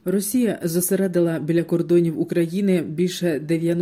Росія зосередила біля кордонів України більше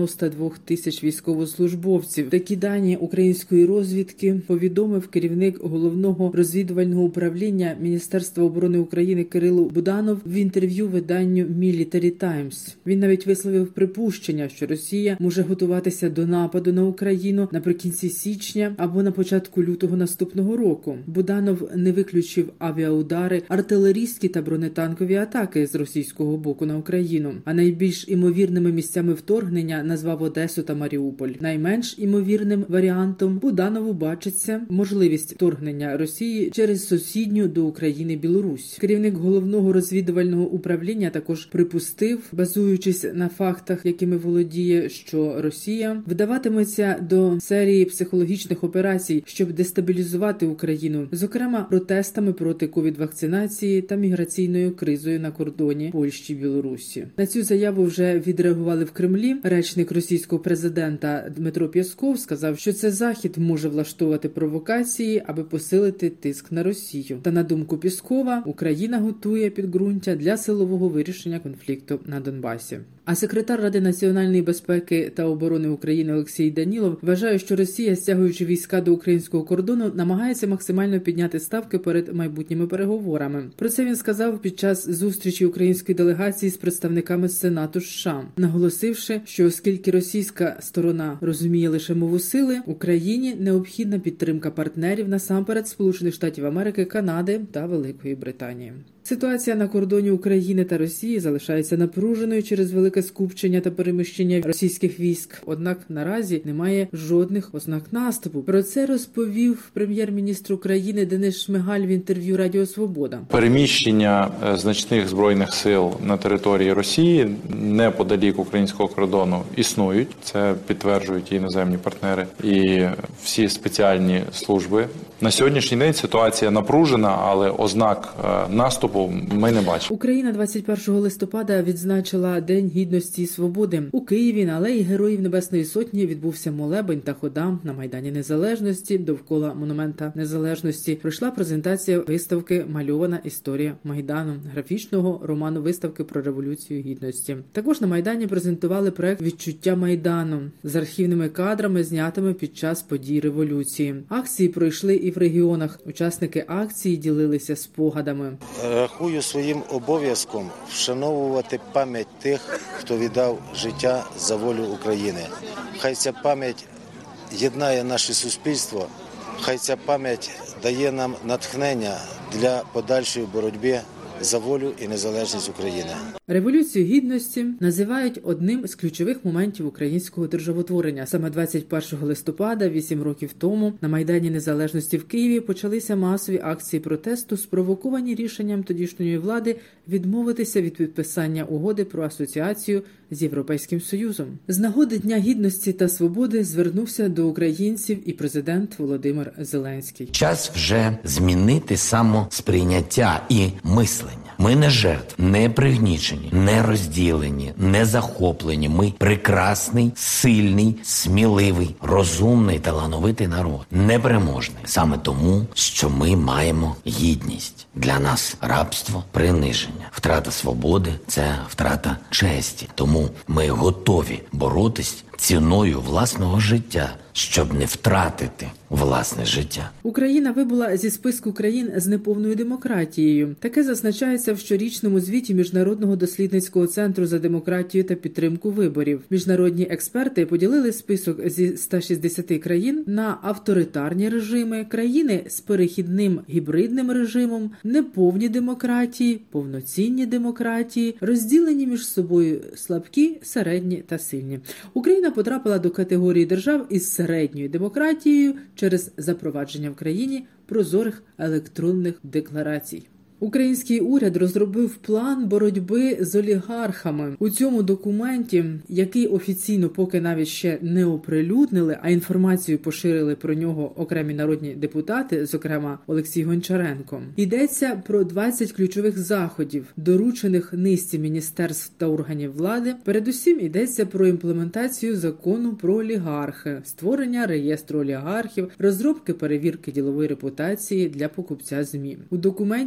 92 тисяч військовослужбовців. Такі дані української розвідки повідомив керівник Головного розвідувального управління Міністерства оборони України Кирило Буданов в інтерв'ю виданню Military Times. Він навіть висловив припущення, що Росія може готуватися до нападу на Україну наприкінці січня або на початку лютого наступного року. Буданов не виключив авіаудари, артилерійські та бронетанкові атаки з російського боку на Україну. А найбільш імовірними місцями вторгнення назвав Одесу та Маріуполь. Найменш імовірним варіантом Буданову бачиться можливість вторгнення Росії через сусідню до України Білорусь. Керівник Головного розвідувального управління також припустив, базуючись на фактах, якими володіє, що Росія вдаватиметься до серії психологічних операцій, щоб дестабілізувати Україну, зокрема протестами проти ковід-вакцинації та міграційною кризою на кордоні Польщі, Білорусі. На цю заяву вже відреагували в Кремлі. Речник російського президента Дмитро Пєсков сказав, що це Захід може влаштовувати провокації, аби посилити тиск на Росію. Та на думку Пєскова, Україна готує підґрунтя для силового вирішення конфлікту на Донбасі. А секретар Ради національної безпеки та оборони України Олексій Данілов вважає, що Росія, стягуючи війська до українського кордону, намагається максимально підняти ставки перед майбутніми переговорами. Про це він сказав під час зустрічі української делегації з представниками Сенату США, наголосивши, що оскільки російська сторона розуміє лише мову сили, Україні необхідна підтримка партнерів, насамперед Сполучених Штатів Америки, Канади та Великої Британії. Ситуація на кордоні України та Росії залишається напруженою через велике скупчення та переміщення російських військ. Однак наразі немає жодних ознак наступу. Про це розповів прем'єр-міністр України Денис Шмигаль в інтерв'ю Радіо Свобода. Переміщення значних збройних сил на території Росії неподалік українського кордону існують. Це підтверджують і іноземні партнери, і всі спеціальні служби. На сьогоднішній день ситуація напружена, але ознак наступу ми не бачимо. Україна 21 листопада відзначила День Гідності і Свободи. У Києві на алеї Героїв Небесної Сотні відбувся молебень та хода на Майдані Незалежності. Довкола Монумента Незалежності пройшла презентація виставки «Мальована історія Майдану», графічного роману виставки про Революцію Гідності. Також на Майдані презентували проект «Відчуття Майдану» з архівними кадрами, знятими під час подій революції. Акції пройшли і в регіонах. Учасники акції ділилися спогадами. Рахую своїм обов'язком вшановувати пам'ять тих, хто віддав життя за волю України. Хай ця пам'ять єднає наше суспільство, хай ця пам'ять дає нам натхнення для подальшої боротьби за волю і незалежність України. Революцію Гідності називають одним з ключових моментів українського державотворення. Саме 21 листопада, 8 років тому, на Майдані Незалежності в Києві почалися масові акції протесту, спровоковані рішенням тодішньої влади відмовитися від підписання угоди про асоціацію з Європейським Союзом. З нагоди Дня Гідності та Свободи звернувся до українців і президент Володимир Зеленський. Час вже змінити самосприйняття і мислення. Ми не жертв, не пригнічені, не розділені, не захоплені. Ми прекрасний, сильний, сміливий, розумний, талановитий народ. Непереможний. Саме тому, що ми маємо гідність. Для нас рабство – приниження. Втрата свободи – це втрата честі. Тому ми готові боротись ціною власного життя, щоб не втратити власне життя. Україна вибула зі списку країн з неповною демократією. Таке зазначається в щорічному звіті Міжнародного дослідницького центру за демократію та підтримку виборів. Міжнародні експерти поділили список зі 160 країн на авторитарні режими, країни з перехідним гібридним режимом, неповні демократії, повноцінні демократії, розділені між собою слабкі, середні та сильні. Україна потрапила до категорії держав із середньою демократією через запровадження в країні прозорих електронних декларацій. Український уряд розробив план боротьби з олігархами. У цьому документі, який офіційно поки навіть ще не оприлюднили, а інформацію поширили про нього окремі народні депутати, зокрема Олексій Гончаренко, йдеться про 20 ключових заходів, доручених низці міністерств та органів влади. Передусім йдеться про імплементацію закону про олігархи, створення реєстру олігархів, розробки перевірки ділової репутації для покупця ЗМІ. У документі йдеться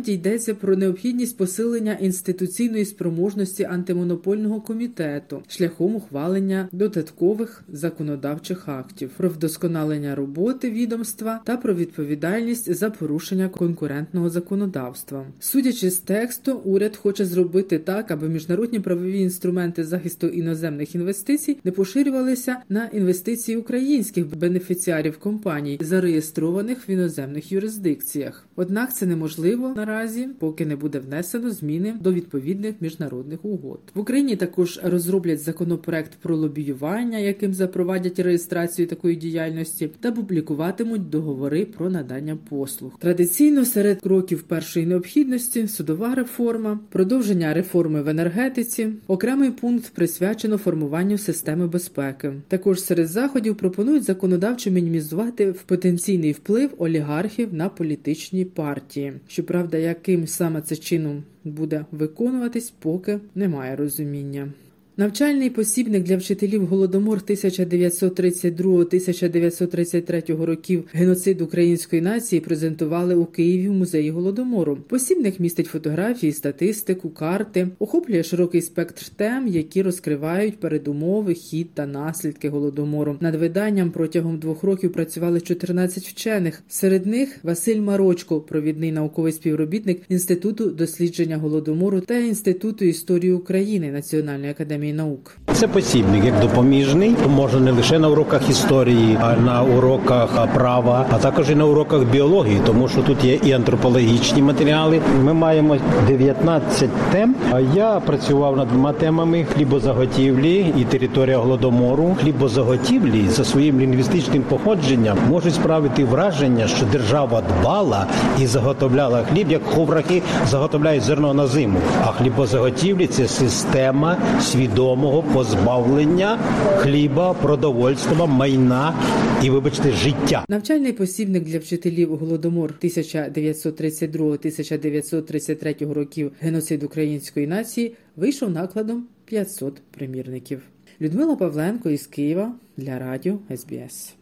йдеться про необхідність посилення інституційної спроможності антимонопольного комітету шляхом ухвалення додаткових законодавчих актів, про вдосконалення роботи відомства та про відповідальність за порушення конкурентного законодавства. Судячи з тексту, уряд хоче зробити так, аби міжнародні правові інструменти захисту іноземних інвестицій не поширювалися на інвестиції українських бенефіціарів компаній, зареєстрованих в іноземних юрисдикціях. Однак це неможливо наразі, поки не буде внесено зміни до відповідних міжнародних угод. В Україні також розроблять законопроект про лобіювання, яким запровадять реєстрацію такої діяльності, та публікуватимуть договори про надання послуг. Традиційно серед кроків першої необхідності – судова реформа, продовження реформи в енергетиці, окремий пункт присвячено формуванню системи безпеки. Також серед заходів пропонують законодавчо мінімізувати потенційний вплив олігархів на політичні партії. Щоправда, яким саме це чином буде виконуватись, поки немає розуміння. Навчальний посібник для вчителів Голодомор 1932-1933 років «Геноцид української нації» презентували у Києві в музеї Голодомору. Посібник містить фотографії, статистику, карти, охоплює широкий спектр тем, які розкривають передумови, хід та наслідки Голодомору. Над виданням протягом 2 років працювали 14 вчених. Серед них Василь Марочко, провідний науковий співробітник Інституту дослідження Голодомору та Інституту історії України Національної академії наук. Це посібник як допоміжний, може не лише на уроках історії, а на уроках права, а також і на уроках біології, тому що тут є і антропологічні матеріали. Ми маємо 19 тем. Я працював над 2 темами: хлібозаготівлі і територія Голодомору. Хлібозаготівлі за своїм лінгвістичним походженням можуть справити враження, що держава дбала і заготовляла хліб, як ховрахи заготовляють зерно на зиму. А хлібозаготівлі – це система свідомого позбавлення хліба, продовольства, майна і, вибачте, життя. Навчальний посібник для вчителів Голодомор 1932-1933 років «Геноцид української нації» вийшов накладом 500 примірників. Людмила Павленко із Києва для радіо СБС.